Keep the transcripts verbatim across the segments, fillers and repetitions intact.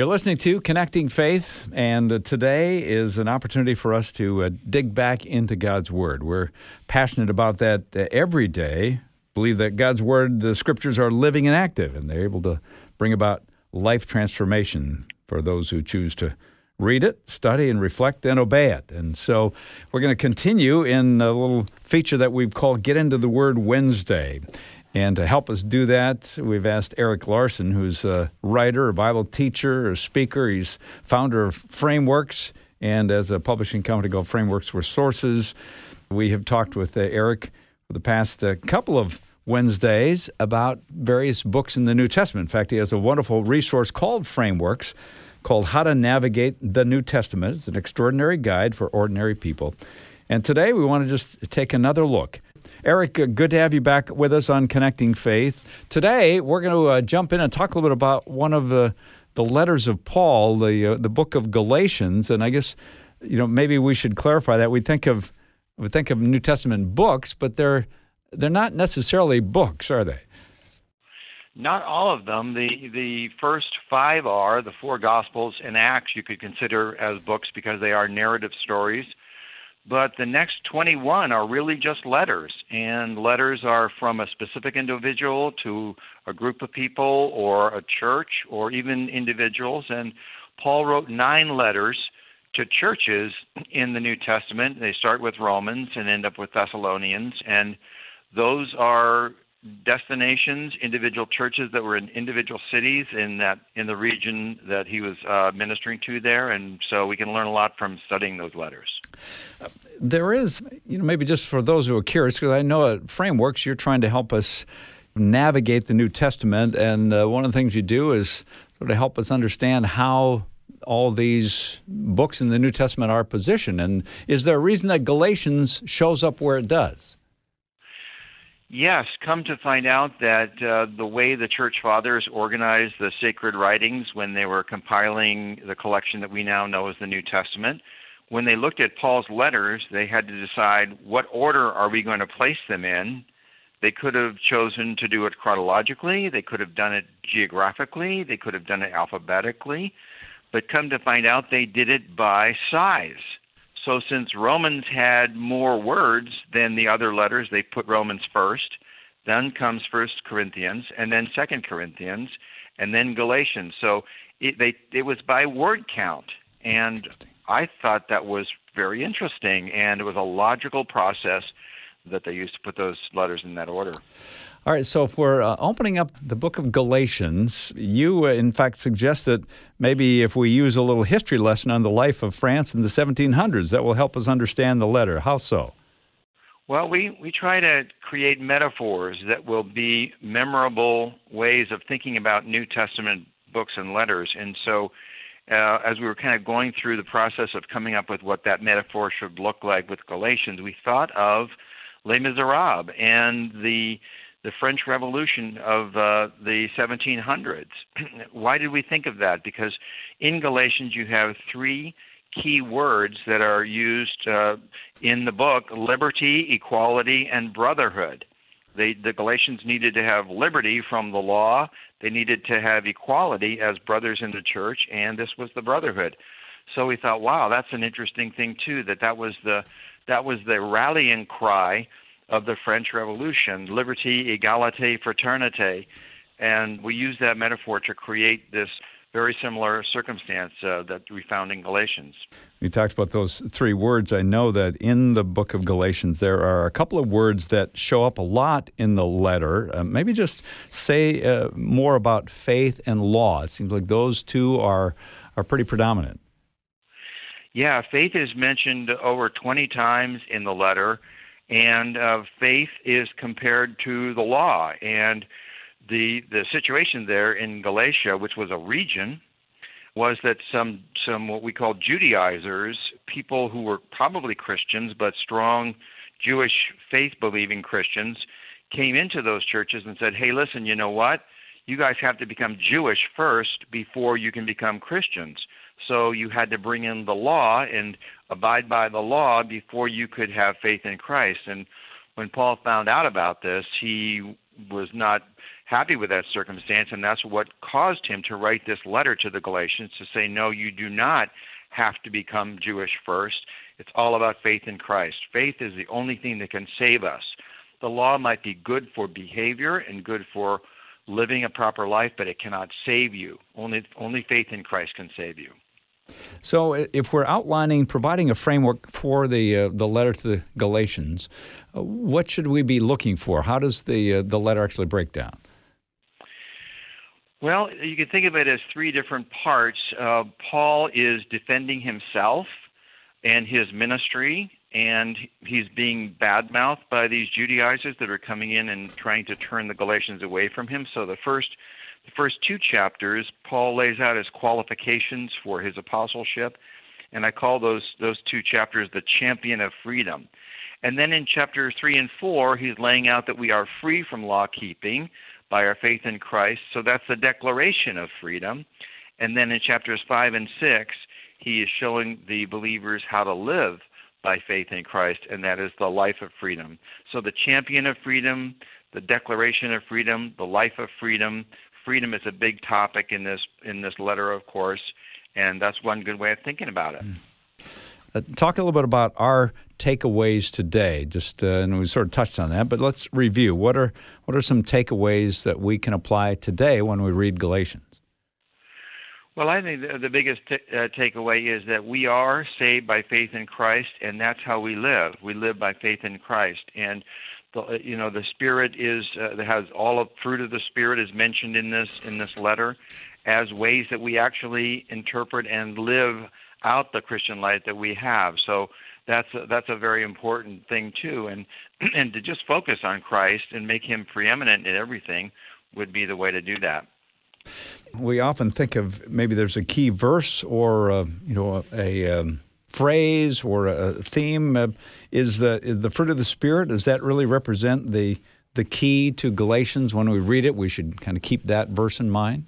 You're listening to Connecting Faith, and uh, today is an opportunity for us to uh, dig back into God's Word. We're passionate about that uh, every day. Believe that God's Word, the Scriptures, are living and active, and they're able to bring about life transformation for those who choose to read it, study, and reflect, and obey it. And so we're going to continue in a little feature that we've called Get Into the Word Wednesday. And to help us do that, we've asked Eric Larson, who's a writer, a Bible teacher, a speaker. He's founder of Frameworks, and as a publishing company called Frameworks Resources. We have talked with uh, Eric for the past uh, couple of Wednesdays about various books in the New Testament. In fact, he has a wonderful resource called Frameworks, called How to Navigate the New Testament. It's an extraordinary guide for ordinary people. And today we want to just take another look. Eric, uh, good to have you back with us on Connecting Faith. Today, we're going to uh, jump in and talk a little bit about one of the, the letters of Paul, the uh, the book of Galatians. And I guess, you know, maybe we should clarify that. We think of we think of New Testament books, but they're they're not necessarily books, are they? Not all of them. The the first five are the four Gospels and Acts you could consider as books because they are narrative stories. But the next twenty-one are really just letters, and letters are from a specific individual to a group of people or a church or even individuals. And Paul wrote nine letters to churches in the New Testament. They start with Romans and end up with Thessalonians, and those are destinations, individual churches that were in individual cities in that in the region that he was uh, ministering to there, and so we can learn a lot from studying those letters. Uh, there is, you know, maybe just for those who are curious, because I know at Frameworks you're trying to help us navigate the New Testament, and uh, one of the things you do is sort of help us understand how all these books in the New Testament are positioned. And is there a reason that Galatians shows up where it does? Yes, come to find out that uh, the way the Church Fathers organized the sacred writings when they were compiling the collection that we now know as the New Testament, when they looked at Paul's letters, they had to decide what order are we going to place them in. They could have chosen to do it chronologically, they could have done it geographically, they could have done it alphabetically, but come to find out they did it by size. So since Romans had more words than the other letters, they put Romans first, then comes First Corinthians, and then Second Corinthians, and then Galatians. So it, they, it was by word count, and I thought that was very interesting, and it was a logical process that they used to put those letters in that order. All right, so if we're uh, opening up the book of Galatians, you, uh, in fact, suggest that maybe if we use a little history lesson on the life of France in the seventeen hundreds, that will help us understand the letter. How so? Well, we, we try to create metaphors that will be memorable ways of thinking about New Testament books and letters. And so uh, as we were kind of going through the process of coming up with what that metaphor should look like with Galatians, we thought of Les Miserables and the the French Revolution of uh, the seventeen hundreds. Why did we think of that? Because in Galatians you have three key words that are used uh, in the book: liberty, equality, and brotherhood. They, the Galatians needed to have liberty from the law. They needed to have equality as brothers in the church, and this was the brotherhood. So we thought, wow, that's an interesting thing too, that that was the that was the rallying cry of the French Revolution: liberty, equality, fraternité. And we use that metaphor to create this very similar circumstance uh, that we found in Galatians. You talked about those three words. I know that in the book of Galatians there are a couple of words that show up a lot in the letter. Uh, maybe just say uh, more about faith and law. It seems like those two are are pretty predominant. Yeah, faith is mentioned over twenty times in the letter, and uh, faith is compared to the law. And the the situation there in Galatia, which was a region, was that some some what we call Judaizers, people who were probably Christians but strong Jewish faith-believing Christians, came into those churches and said, hey, listen, you know what? You guys have to become Jewish first before you can become Christians. So you had to bring in the law and abide by the law before you could have faith in Christ. And when Paul found out about this, he was not happy with that circumstance, and that's what caused him to write this letter to the Galatians to say, no, you do not have to become Jewish first. It's all about faith in Christ. Faith is the only thing that can save us. The law might be good for behavior and good for living a proper life, but it cannot save you. Only, only faith in Christ can save you. So if we're outlining, providing a framework for the uh, the letter to the Galatians, uh, what should we be looking for? How does the uh, the letter actually break down? Well, you can think of it as three different parts. Uh, Paul is defending himself and his ministry, and he's being badmouthed by these Judaizers that are coming in and trying to turn the Galatians away from him. So the first the first two chapters, Paul lays out his qualifications for his apostleship, and I call those those two chapters the champion of freedom. And then in chapters three and four, he's laying out that we are free from law keeping by our faith in Christ. So that's the declaration of freedom. And then in chapters five and six, he is showing the believers how to live by faith in Christ, and that is the life of freedom. So the champion of freedom, the declaration of freedom, the life of freedom. Freedom is a big topic in this in this letter, of course, and that's one good way of thinking about it. Uh, talk a little bit about our takeaways today. Just uh, and we sort of touched on that, but let's review. What are what are some takeaways that we can apply today when we read Galatians? Well, I think the, the biggest t- uh, takeaway is that we are saved by faith in Christ, and that's how we live. We live by faith in Christ, and the, you know the Spirit is uh, has all of fruit of the Spirit is mentioned in this in this letter as ways that we actually interpret and live out the Christian life that we have. So that's a, that's a very important thing too, and and to just focus on Christ and make Him preeminent in everything would be the way to do that. We often think of maybe there's a key verse or uh, you know a, a um, phrase or a theme. Uh, is the is the fruit of the Spirit? Does that really represent the the key to Galatians? When we read it, we should kind of keep that verse in mind.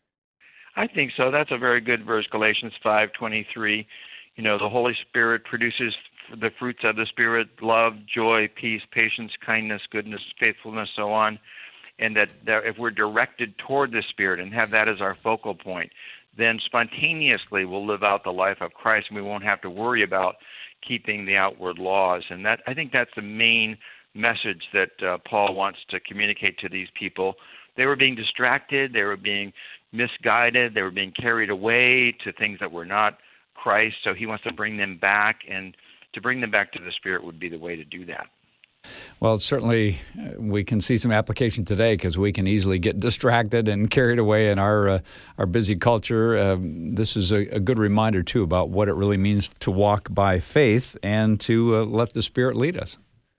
I think so. That's a very good verse, Galatians five twenty-three. You know, the Holy Spirit produces the fruits of the Spirit: love, joy, peace, patience, kindness, goodness, faithfulness, so on. And that, that if we're directed toward the Spirit and have that as our focal point, then spontaneously we'll live out the life of Christ, and we won't have to worry about keeping the outward laws. And that I think that's the main message that uh, Paul wants to communicate to these people. They were being distracted, they were being misguided, they were being carried away to things that were not Christ, so he wants to bring them back, and to bring them back to the Spirit would be the way to do that. Well, certainly uh, we can see some application today because we can easily get distracted and carried away in our uh, our busy culture. Um, this is a, a good reminder, too, about what it really means to walk by faith and to uh, let the Spirit lead us.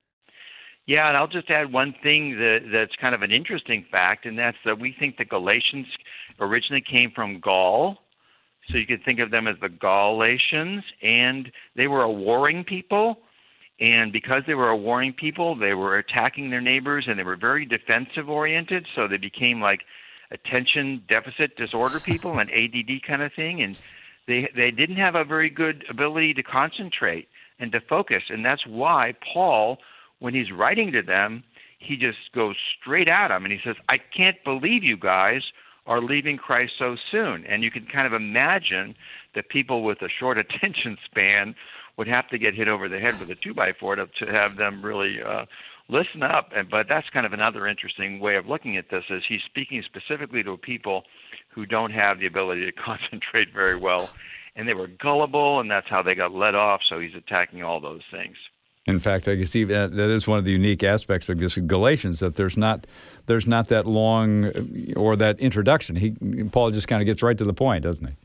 Yeah, and I'll just add one thing that, that's kind of an interesting fact, and that's that we think the Galatians originally came from Gaul. So you could think of them as the Galatians, and they were a warring people. And because they were a warring people, they were attacking their neighbors, and they were very defensive-oriented, so they became like attention deficit disorder people, an A D D kind of thing, and they they didn't have a very good ability to concentrate and to focus, and that's why Paul, when he's writing to them, he just goes straight at them, and he says, I can't believe you guys are leaving Christ so soon. And you can kind of imagine that people with a short attention span would have to get hit over the head with a two-by-four to, to have them really uh, listen up. And, but that's kind of another interesting way of looking at this, is he's speaking specifically to people who don't have the ability to concentrate very well. And they were gullible, and that's how they got let off, so he's attacking all those things. In fact, I can see that that is one of the unique aspects of this Galatians, that there's not there's not that long or that introduction. He Paul just kind of gets right to the point, doesn't he?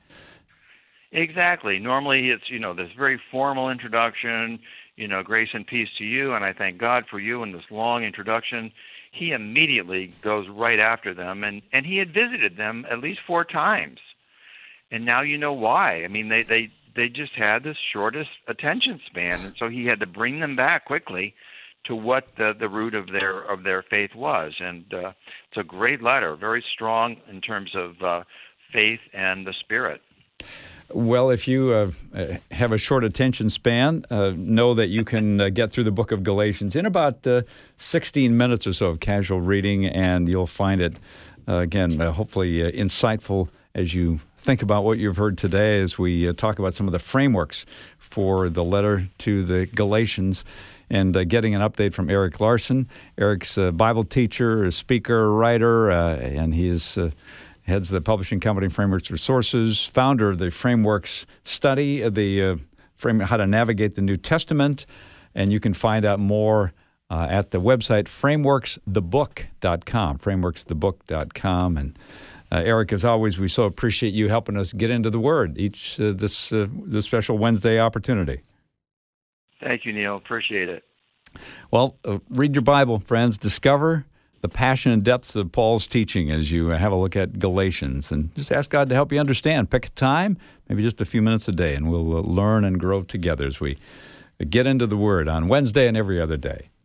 Exactly. Normally it's, you know, this very formal introduction, you know, grace and peace to you, and I thank God for you, and this long introduction. He immediately goes right after them, and, and he had visited them at least four times. And now you know why. I mean, they, they, they just had the shortest attention span, and so he had to bring them back quickly to what the, the root of their of their faith was. And uh, it's a great letter, very strong in terms of uh, faith and the Spirit. Well, if you uh, have a short attention span, uh, know that you can uh, get through the book of Galatians in about uh, sixteen minutes or so of casual reading, and you'll find it, uh, again, uh, hopefully uh, insightful as you think about what you've heard today as we uh, talk about some of the frameworks for the letter to the Galatians, and uh, getting an update from Eric Larson. Eric's a Bible teacher, a speaker, writer, uh, and he is... Uh, heads the publishing company Frameworks Resources, founder of the Frameworks Study, the uh, frame how to navigate the New Testament, and you can find out more uh, at the website frameworks the book dot com, frameworks the book dot com. And uh, Eric, as always, we so appreciate you helping us get into the Word each uh, this uh, this special Wednesday opportunity. Thank you, Neil. Appreciate it. Well, uh, read your Bible, friends. Discover the passion and depths of Paul's teaching as you have a look at Galatians, and just ask God to help you understand. Pick a time, maybe just a few minutes a day, and we'll learn and grow together as we get into the Word on Wednesday and every other day.